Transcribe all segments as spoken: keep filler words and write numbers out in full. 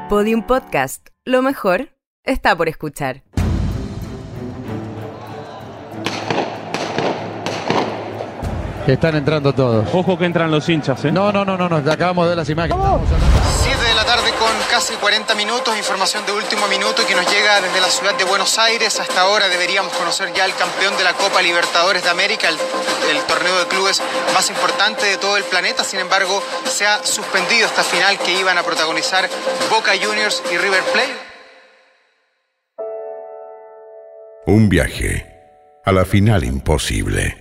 Podium Podcast. Lo mejor está por escuchar. Están entrando todos. Ojo que entran los hinchas, ¿eh? No, no, no, no, no. Acabamos de ver las imágenes. siete de la tarde con casi cuarenta minutos, información de último minuto que nos llega desde la ciudad de Buenos Aires. Hasta ahora deberíamos conocer ya el campeón de la Copa Libertadores de América, el, el torneo de clubes más importante de todo el planeta. Sin embargo, se ha suspendido esta final que iban a protagonizar Boca Juniors y River Plate. Un viaje a la final imposible.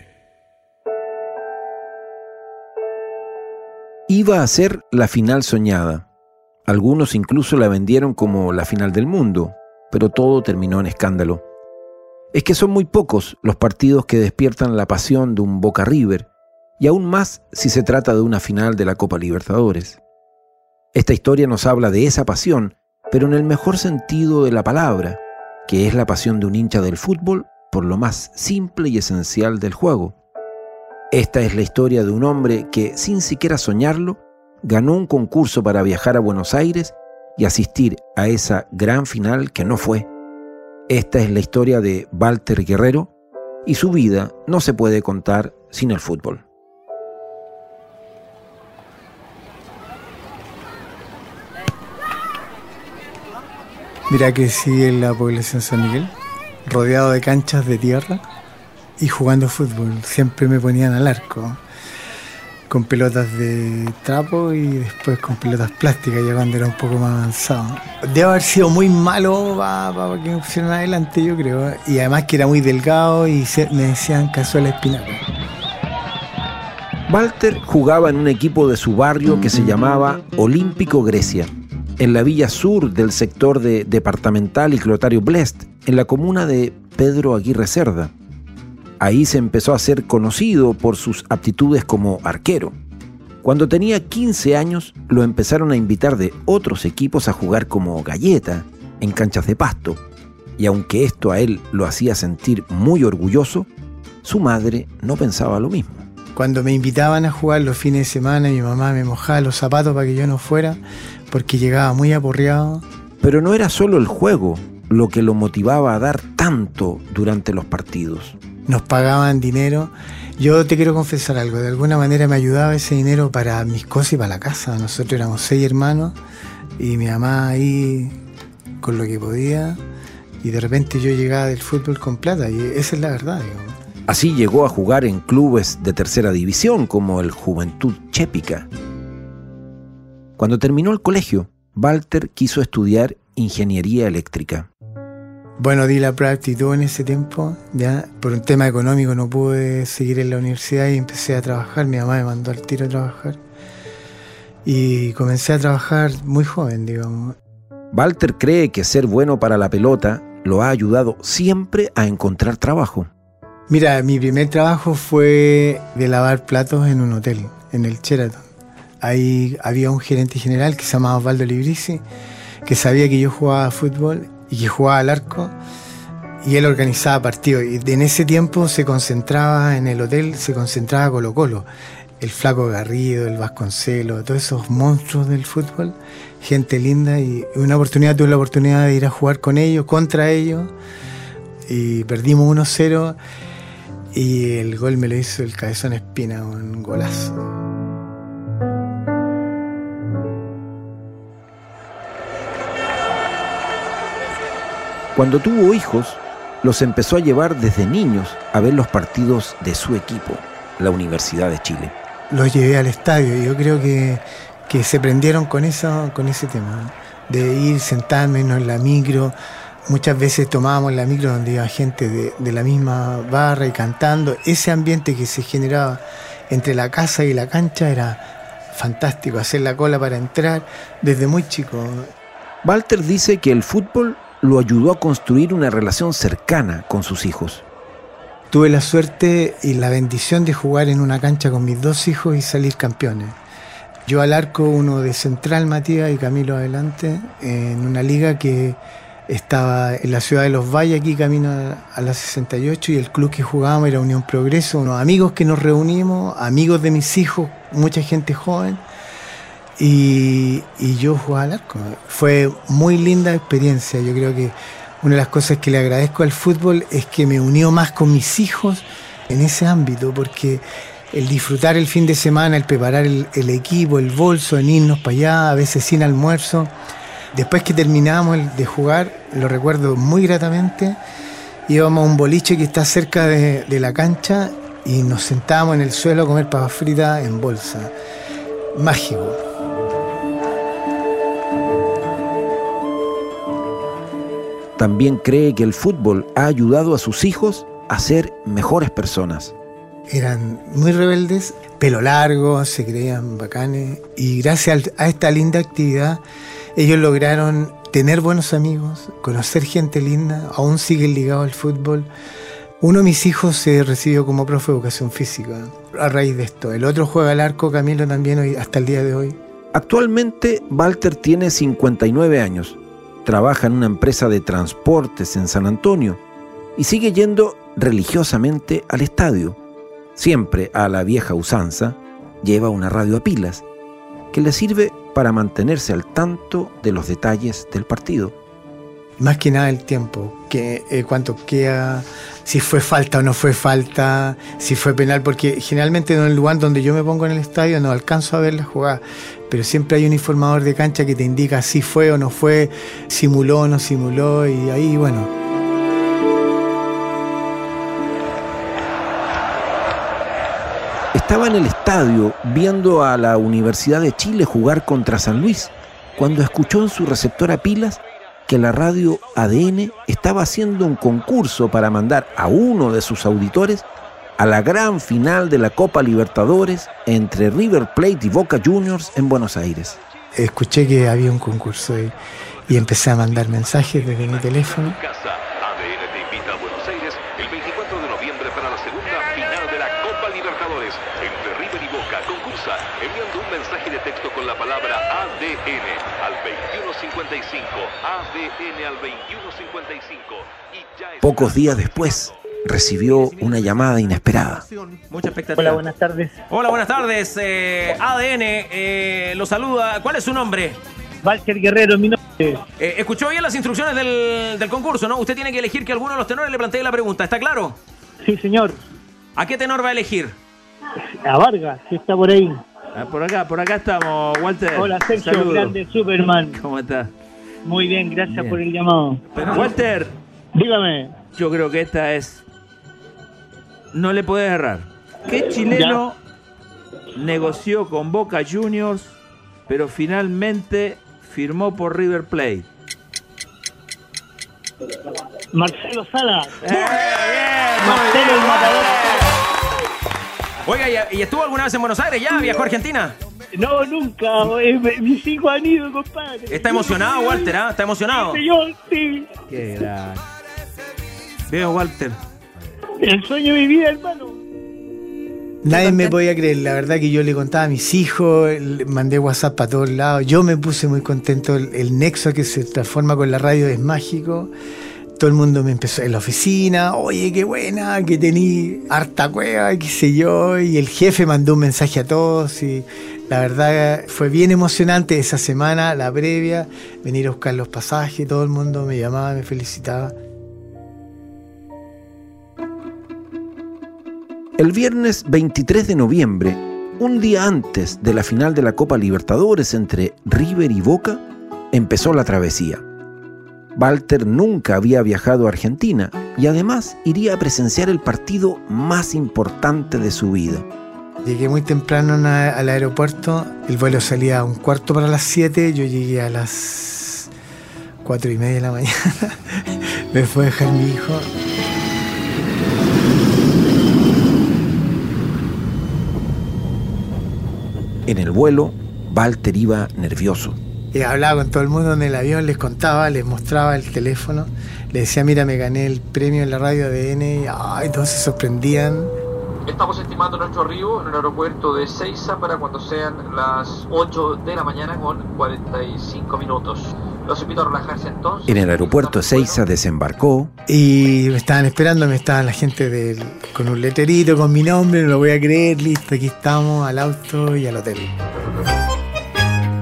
Iba a ser la final soñada. Algunos incluso la vendieron como la final del mundo, pero todo terminó en escándalo. Es que son muy pocos los partidos que despiertan la pasión de un Boca River, y aún más si se trata de una final de la Copa Libertadores. Esta historia nos habla de esa pasión, pero en el mejor sentido de la palabra, que es la pasión de un hincha del fútbol por lo más simple y esencial del juego. Esta es la historia de un hombre que, sin siquiera soñarlo, ganó un concurso para viajar a Buenos Aires y asistir a esa gran final que no fue. Esta es la historia de Walter Guerrero, y su vida no se puede contar sin el fútbol. Mira que sí, en la población San Miguel, rodeado de canchas de tierra y jugando fútbol. Siempre me ponían al arco, con pelotas de trapo y después con pelotas plásticas, ya cuando era un poco más avanzado. Debe haber sido muy malo para pa, pa que me pusieran adelante, yo creo. Y además que era muy delgado y se, me decían Cazuela Espinaca. Walter jugaba en un equipo de su barrio que se llamaba Olímpico Grecia, en la villa sur del sector de Departamental y Clotario Blest, en la comuna de Pedro Aguirre Cerda. Ahí se empezó a hacer conocido por sus aptitudes como arquero. Cuando tenía quince años, lo empezaron a invitar de otros equipos a jugar como galleta, en canchas de pasto. Y aunque esto a él lo hacía sentir muy orgulloso, su madre no pensaba lo mismo. Cuando me invitaban a jugar los fines de semana, mi mamá me mojaba los zapatos para que yo no fuera, porque llegaba muy aporreado. Pero no era solo el juego lo que lo motivaba a dar tanto durante los partidos. Nos pagaban dinero. Yo te quiero confesar algo, de alguna manera me ayudaba ese dinero para mis cosas y para la casa. Nosotros éramos seis hermanos y mi mamá ahí con lo que podía, y de repente yo llegaba del fútbol con plata, y esa es la verdad, digamos. Así llegó a jugar en clubes de tercera división como el Juventud Chépica. Cuando terminó el colegio, Walter quiso estudiar ingeniería eléctrica. Bueno, di la prueba de aptitud en ese tiempo, ya por un tema económico no pude seguir en la universidad y empecé a trabajar. Mi mamá me mandó al tiro a trabajar y comencé a trabajar muy joven, digamos. Walter cree que ser bueno para la pelota lo ha ayudado siempre a encontrar trabajo. Mira, mi primer trabajo fue de lavar platos en un hotel, en el Sheraton. Ahí había un gerente general que se llamaba Osvaldo Librici, que sabía que yo jugaba fútbol y que jugaba al arco, y él organizaba partidos. Y en ese tiempo se concentraba en el hotel, se concentraba Colo Colo, el Flaco Garrido, el Vasconcelos, todos esos monstruos del fútbol, gente linda, y una oportunidad, tuve la oportunidad de ir a jugar con ellos, contra ellos, y perdimos uno cero, y el gol me lo hizo el Cabezón Espina, un golazo. Cuando tuvo hijos, los empezó a llevar desde niños a ver los partidos de su equipo, la Universidad de Chile. Los llevé al estadio y yo creo que, que se prendieron con, eso, con ese tema, de ir, sentarnos en la micro. Muchas veces tomábamos la micro donde iba gente de, de la misma barra y cantando. Ese ambiente que se generaba entre la casa y la cancha era fantástico, hacer la cola para entrar desde muy chico. Walter dice que el fútbol lo ayudó a construir una relación cercana con sus hijos. Tuve la suerte y la bendición de jugar en una cancha con mis dos hijos y salir campeones. Yo al arco, uno de central, Matías, y Camilo adelante, en una liga que estaba en la ciudad de Los Valles, aquí camino a la sesenta y ocho, y el club que jugábamos era Unión Progreso, unos amigos que nos reunimos, amigos de mis hijos, mucha gente joven, y, y yo jugaba al arco. Fue muy linda experiencia. Yo creo que una de las cosas que le agradezco al fútbol es que me unió más con mis hijos en ese ámbito, porque el disfrutar el fin de semana, el preparar el, el equipo, el bolso, en irnos para allá, a veces sin almuerzo. Después que terminábamos de jugar, lo recuerdo muy gratamente, íbamos a un boliche que está cerca de, de la cancha y nos sentábamos en el suelo a comer papas fritas en bolsa. Mágico. También cree que el fútbol ha ayudado a sus hijos a ser mejores personas. Eran muy rebeldes, pelo largo, se creían bacanes, y gracias a esta linda actividad ellos lograron tener buenos amigos, conocer gente linda, aún siguen ligados al fútbol. Uno de mis hijos se recibió como profe de educación física a raíz de esto. El otro juega al arco, Camilo, también hoy, hasta el día de hoy. Actualmente, Walter tiene cincuenta y nueve años, trabaja en una empresa de transportes en San Antonio y sigue yendo religiosamente al estadio. Siempre a la vieja usanza, lleva una radio a pilas que le sirve para mantenerse al tanto de los detalles del partido. Más que nada el tiempo, que, eh, cuánto queda, si fue falta o no fue falta, si fue penal, porque generalmente en el lugar donde yo me pongo en el estadio no alcanzo a ver la jugada, pero siempre hay un informador de cancha que te indica si fue o no fue, simuló o no simuló, y ahí, bueno. Estaba en el estadio viendo a la Universidad de Chile jugar contra San Luis, cuando escuchó en su receptor a pilas que la radio A D N estaba haciendo un concurso para mandar a uno de sus auditores a la gran final de la Copa Libertadores entre River Plate y Boca Juniors en Buenos Aires. Escuché que había un concurso y, y empecé a mandar mensajes desde mi teléfono. A D N te invita a Buenos Aires el veinticuatro de noviembre para la segunda final de la Copa Libertadores entre River y Boca. Concursa enviando un mensaje de texto con la palabra A D N al veintiuno cincuenta y cinco. A D N al veintiuno cincuenta y cinco. Y ya es... Pocos días después recibió una llamada inesperada. Mucha expectativa. Hola, buenas tardes. Hola, buenas tardes. Eh, A D N eh, lo saluda. ¿Cuál es su nombre? Walter Guerrero, mi nombre. Eh, escuchó bien las instrucciones del, del concurso, ¿no? Usted tiene que elegir que alguno de los tenores le plantee la pregunta. ¿Está claro? Sí, señor. ¿A qué tenor va a elegir? A Vargas, que está por ahí. Ah, por acá, por acá estamos, Walter. Hola, Sergio, Saludos. grande Superman. ¿Cómo estás? Muy bien, gracias Bien. por el llamado. Pero, Walter, dígame. Yo creo que esta es... No le podés errar. ¿Qué chileno ya negoció con Boca Juniors, pero finalmente firmó por River Plate? Marcelo Sala. ¡Eh, bien! Marcelo el matador. Oiga, ¿y estuvo alguna vez en Buenos Aires ya? ¿Viajó a Argentina? No, nunca. Eh, mis hijos han ido, compadre. ¿Está emocionado, Walter? ¿Ah? ¿Está emocionado? Sí, señor, sí. Qué gran. Veo, Walter. El sueño de mi vida, hermano. Nadie me podía creer, la verdad que yo le contaba a mis hijos, le mandé WhatsApp para todos lados, yo me puse muy contento, el, el nexo que se transforma con la radio es mágico, todo el mundo me empezó en la oficina, oye, qué buena, que tení harta cueva, qué sé yo, y el jefe mandó un mensaje a todos, y la verdad fue bien emocionante esa semana, la previa, venir a buscar los pasajes, todo el mundo me llamaba, me felicitaba. El viernes veintitrés de noviembre, un día antes de la final de la Copa Libertadores entre River y Boca, empezó la travesía. Walter nunca había viajado a Argentina y además iría a presenciar el partido más importante de su vida. Llegué muy temprano al aeropuerto, el vuelo salía a un cuarto para las siete, yo llegué a las cuatro y media de la mañana, me fue a dejar mi hijo. En el vuelo, Walter iba nervioso. Y hablaba con todo el mundo en el avión, les contaba, les mostraba el teléfono, les decía, mira, me gané el premio en la radio A D N, y ay, todos se sorprendían. Estamos estimando nuestro arribo en el aeropuerto de Ezeiza para cuando sean las ocho de la mañana con cuarenta y cinco minutos. Los invito a relajarse entonces. En el aeropuerto Ezeiza desembarcó. Y me estaban esperando, me estaban la gente del, con un letrerito con mi nombre, no lo voy a creer, listo, aquí estamos, al auto y al hotel.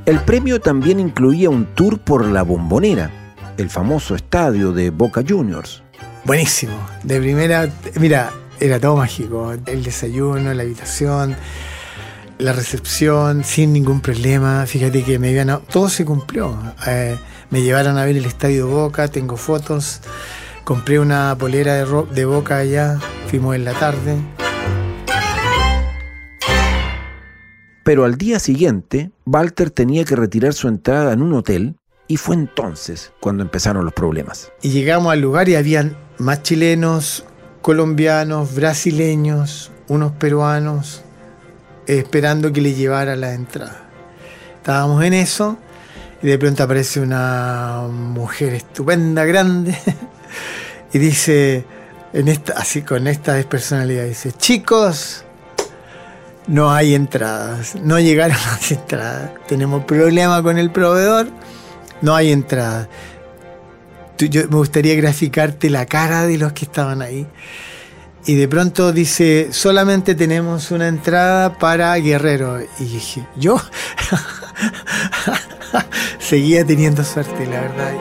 El premio también incluía un tour por la Bombonera, el famoso estadio de Boca Juniors. Buenísimo. De primera, mira, era todo mágico. El desayuno, la habitación, la recepción, sin ningún problema. Fíjate que me iban a... todo se cumplió. Eh, me llevaron a ver el estadio Boca, tengo fotos. Compré una polera de, ro- de Boca allá, fuimos en la tarde. Pero al día siguiente, Walter tenía que retirar su entrada en un hotel y fue entonces cuando empezaron los problemas. Y llegamos al lugar y habían más chilenos, colombianos, brasileños, unos peruanos, eh, esperando que le llevara la entrada. Estábamos en eso y de pronto aparece una mujer estupenda, grande, y dice, en esta, así con esta despersonalidad, dice, chicos, no hay entradas, no llegaron las entradas, tenemos problema con el proveedor, no hay entradas. Tú, yo, me gustaría graficarte la cara de los que estaban ahí. Y de pronto dice, solamente tenemos una entrada para Guerrero. Y dije, ¿yo? Seguía teniendo suerte, la verdad.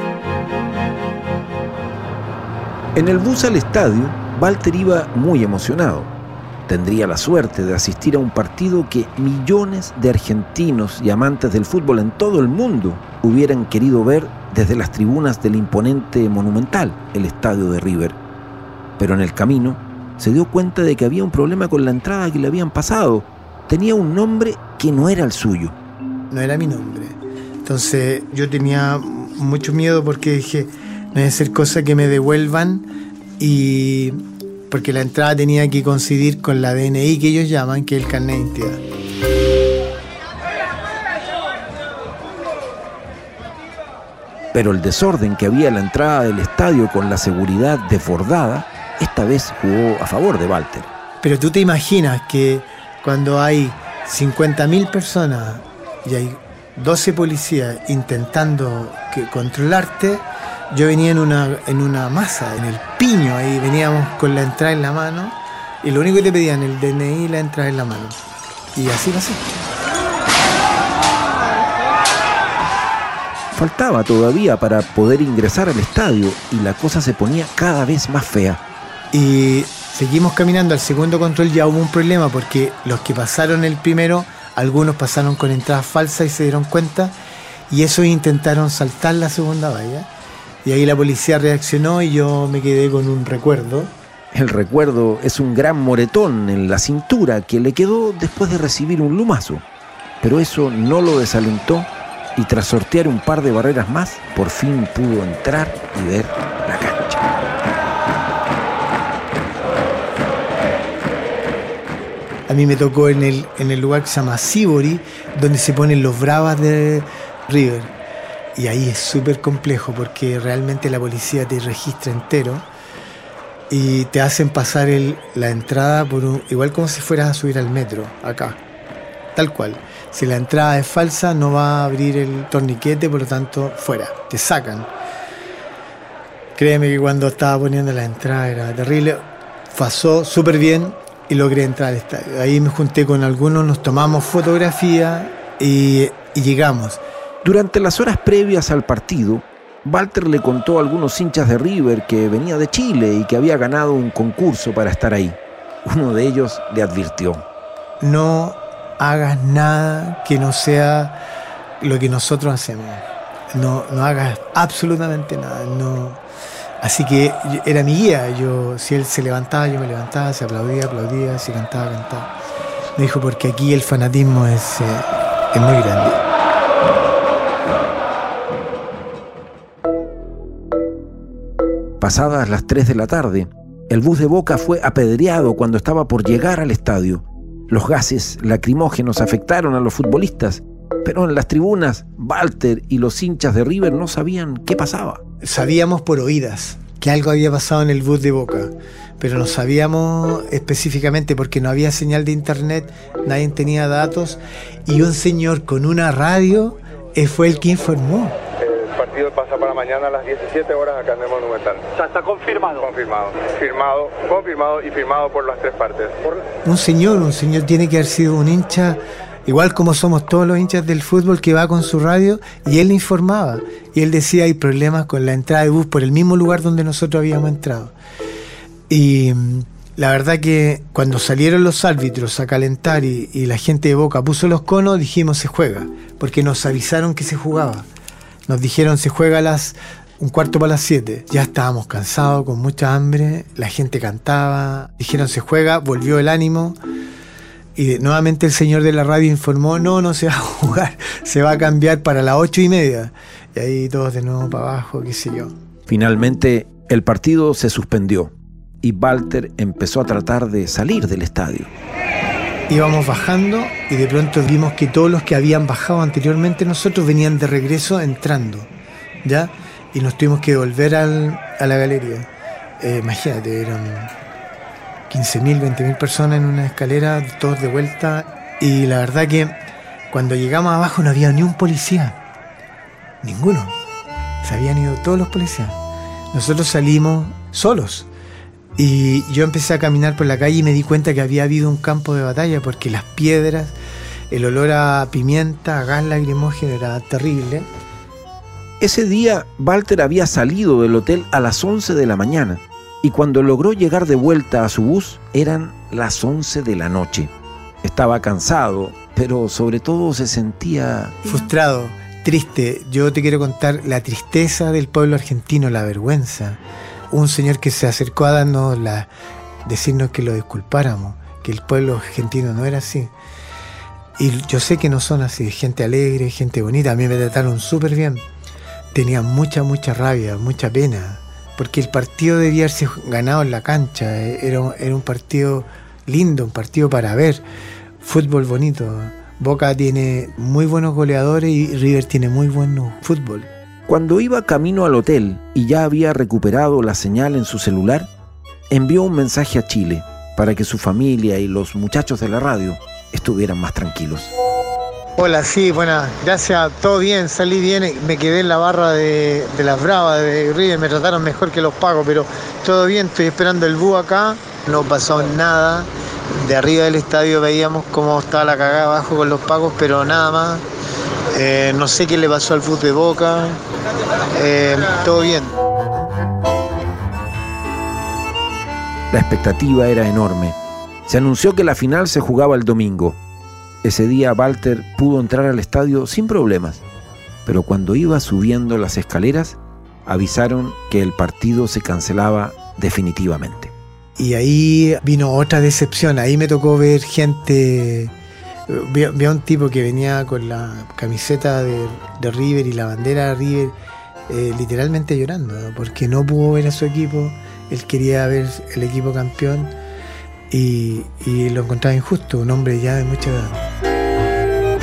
En el bus al estadio, Walter iba muy emocionado. Tendría la suerte de asistir a un partido que millones de argentinos y amantes del fútbol en todo el mundo hubieran querido ver desde las tribunas del imponente Monumental, el estadio de River. Pero en el camino se dio cuenta de que había un problema con la entrada que le habían pasado. Tenía un nombre que no era el suyo. No era mi nombre. Entonces yo tenía mucho miedo porque dije, no debe ser cosa que me devuelvan, y porque la entrada tenía que coincidir con la D N I que ellos llaman, que es el carnet de identidad. Pero el desorden que había en la entrada del estadio con la seguridad desbordada, esta vez jugó a favor de Walter. Pero tú te imaginas que cuando hay cincuenta mil personas y hay doce policías intentando que controlarte, yo venía en una, en una masa, en el piño, ahí veníamos con la entrada en la mano, y lo único que te pedían, el D N I y la entrada en la mano. Y así pasó. Faltaba todavía para poder ingresar al estadio y la cosa se ponía cada vez más fea. Y seguimos caminando al segundo control, ya hubo un problema porque los que pasaron el primero, algunos pasaron con entradas falsas y se dieron cuenta, y esos intentaron saltar la segunda valla. Y ahí la policía reaccionó y yo me quedé con un recuerdo. El recuerdo es un gran moretón en la cintura que le quedó después de recibir un lumazo. Pero eso no lo desalentó y tras sortear un par de barreras más, por fin pudo entrar y ver la cancha. A mí me tocó en el, en el lugar que se llama Sibori, donde se ponen los bravas de River. Y ahí es súper complejo porque realmente la policía te registra entero y te hacen pasar el, la entrada por un, igual como si fueras a subir al metro, acá, tal cual. Si la entrada es falsa no va a abrir el torniquete, por lo tanto, fuera, te sacan. Créeme que cuando estaba poniendo la entrada era terrible, pasó súper bien y logré entrar al estadio. Ahí me junté con algunos, nos tomamos fotografía y, y llegamos. Durante las horas previas al partido, Walter le contó a algunos hinchas de River que venía de Chile y que había ganado un concurso para estar ahí. Uno de ellos le advirtió: no hagas nada que no sea lo que nosotros hacemos. No, no hagas absolutamente nada. No. Así que era mi guía. Yo, si él se levantaba, yo me levantaba, se aplaudía, aplaudía, si cantaba, cantaba. Me dijo, porque aquí el fanatismo es, eh, es muy grande. Pasadas las tres de la tarde, el bus de Boca fue apedreado cuando estaba por llegar al estadio. Los gases lacrimógenos afectaron a los futbolistas, pero en las tribunas, Walter y los hinchas de River no sabían qué pasaba. Sabíamos por oídas que algo había pasado en el bus de Boca, pero no sabíamos específicamente porque no había señal de internet, nadie tenía datos, y un señor con una radio fue el que informó. El partido pasa para mañana a las diecisiete horas acá en el Monumental. O sea, está confirmado. Confirmado, firmado, confirmado y firmado por las tres partes. Por... Un señor, un señor tiene que haber sido un hincha Igual como somos todos los hinchas del fútbol, que va con su radio y él informaba. Y él decía hay problemas con la entrada de bus por el mismo lugar donde nosotros habíamos entrado. Y la verdad que cuando salieron los árbitros a calentar y, y la gente de Boca puso los conos, dijimos se juega, porque nos avisaron que se jugaba. Nos dijeron se juega a las un cuarto para las siete. Ya estábamos cansados, con mucha hambre, la gente cantaba, dijeron se juega, volvió el ánimo. Y nuevamente el señor de la radio informó, no, no se va a jugar, se va a cambiar para las ocho y media. Y ahí todos de nuevo para abajo, qué sé yo. Finalmente, el partido se suspendió y Walter empezó a tratar de salir del estadio. Íbamos bajando y de pronto vimos que todos los que habían bajado anteriormente nosotros venían de regreso entrando, ¿ya? Y nos tuvimos que volver al, a la galería. Eh, imagínate, eran quince mil, veinte mil personas en una escalera, todos de vuelta. Y la verdad que cuando llegamos abajo no había ni un policía. Ninguno. Se habían ido todos los policías. Nosotros salimos solos. Y yo empecé a caminar por la calle y me di cuenta que había habido un campo de batalla, porque las piedras, el olor a pimienta, a gas lacrimógeno era terrible. Ese día, Walter había salido del hotel a las once de la mañana. Y cuando logró llegar de vuelta a su bus, eran las once de la noche. Estaba cansado, pero sobre todo se sentía frustrado, triste. Yo te quiero contar la tristeza del pueblo argentino, la vergüenza. Un señor que se acercó a darnos la, decirnos que lo disculpáramos, que el pueblo argentino no era así. Y yo sé que no son así, gente alegre, gente bonita. A mí me trataron súper bien. Tenía mucha, mucha rabia, mucha pena. Porque el partido debía haberse ganado en la cancha, era, era un partido lindo, un partido para ver, fútbol bonito. Boca tiene muy buenos goleadores y River tiene muy buen fútbol. Cuando iba camino al hotel y ya había recuperado la señal en su celular, envió un mensaje a Chile para que su familia y los muchachos de la radio estuvieran más tranquilos. Hola, sí, buenas, gracias, todo bien, salí bien, me quedé en la barra de, de las Bravas de River, me trataron mejor que los pagos, pero todo bien, estoy esperando el bus acá, no pasó nada, de arriba del estadio veíamos cómo estaba la cagada abajo con los pagos, pero nada más, eh, no sé qué le pasó al bus de Boca, eh, todo bien. La expectativa era enorme, se anunció que la final se jugaba el domingo. Ese día Walter pudo entrar al estadio sin problemas, pero cuando iba subiendo las escaleras, avisaron que el partido se cancelaba definitivamente. Y ahí vino otra decepción, ahí me tocó ver gente, vi, vi a un tipo que venía con la camiseta de, de River y la bandera de River, eh, literalmente llorando, ¿no? Porque no pudo ver a su equipo, él quería ver el equipo campeón. Y, y lo encontraba injusto, un hombre ya de mucha edad.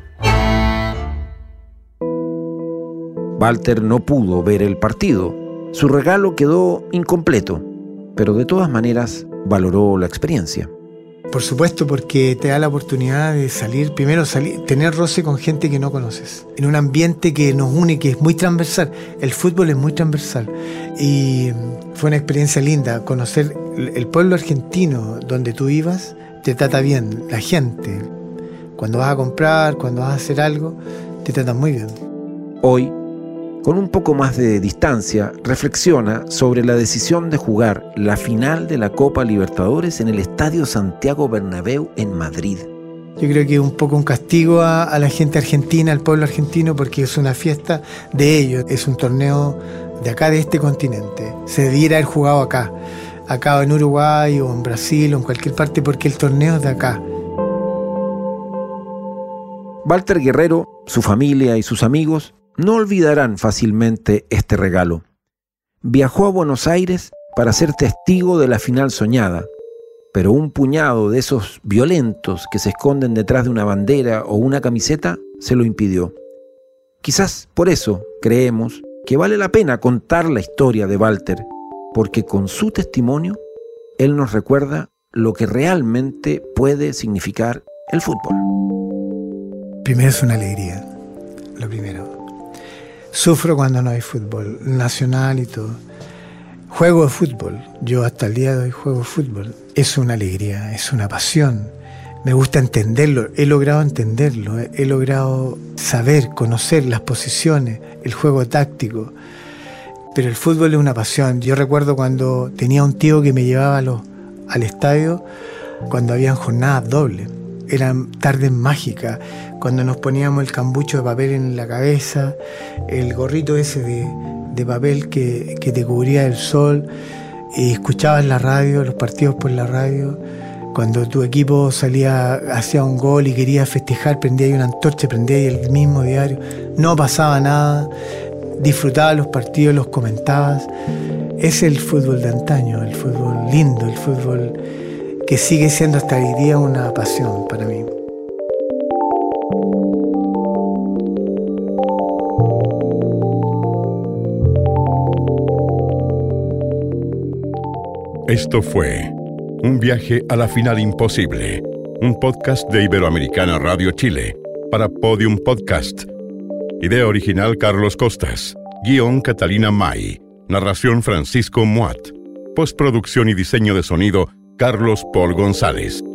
Walter no pudo ver el partido. Su regalo quedó incompleto, pero de todas maneras valoró la experiencia. Por supuesto, porque te da la oportunidad de salir, primero salir, tener roce con gente que no conoces, en un ambiente que nos une, que es muy transversal. El fútbol es muy transversal y fue una experiencia linda, conocer el pueblo argentino donde tú ibas, te trata bien, la gente. Cuando vas a comprar, cuando vas a hacer algo, te tratan muy bien. Hoy, con un poco más de distancia, reflexiona sobre la decisión de jugar la final de la Copa Libertadores en el Estadio Santiago Bernabéu en Madrid. Yo creo que es un poco un castigo a, a la gente argentina, al pueblo argentino, porque es una fiesta de ellos, es un torneo de acá, de este continente. Se debiera haber jugado acá, acá en Uruguay o en Brasil o en cualquier parte, porque el torneo es de acá. Walter Guerrero, su familia y sus amigos no olvidarán fácilmente este regalo. Viajó a Buenos Aires para ser testigo de la final soñada, pero un puñado de esos violentos que se esconden detrás de una bandera o una camiseta se lo impidió. Quizás por eso creemos que vale la pena contar la historia de Walter, porque con su testimonio él nos recuerda lo que realmente puede significar el fútbol. Primero es una alegría, lo primero. Sufro cuando no hay fútbol nacional y todo. Juego de fútbol. Yo hasta el día de hoy juego fútbol. Es una alegría, es una pasión. Me gusta entenderlo, he logrado entenderlo, he logrado saber, conocer las posiciones, el juego táctico. Pero el fútbol es una pasión. Yo recuerdo cuando tenía un tío que me llevaba a los, al estadio, cuando habían jornadas dobles. Eran tardes mágicas, cuando nos poníamos el cambucho de papel en la cabeza, el gorrito ese de, de papel que, que te cubría el sol, y escuchabas la radio, los partidos por la radio. Cuando tu equipo salía, hacía un gol y quería festejar, prendía ahí una antorcha, prendía ahí el mismo diario. No pasaba nada, disfrutabas los partidos, los comentabas. Es el fútbol de antaño, el fútbol lindo, el fútbol que sigue siendo hasta hoy día una pasión para mí. Esto fue Un viaje a la final imposible, un podcast de Iberoamericana Radio Chile para Podium Podcast. Idea original Carlos Costas, guión Catalina May, narración Francisco Muat, postproducción y diseño de sonido Carlos Paul González.